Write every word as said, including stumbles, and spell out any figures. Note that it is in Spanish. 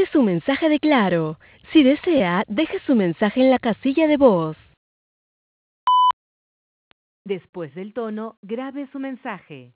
Este es un mensaje de Claro. Si desea, deje su mensaje en la casilla de voz. Después del tono, grabe su mensaje.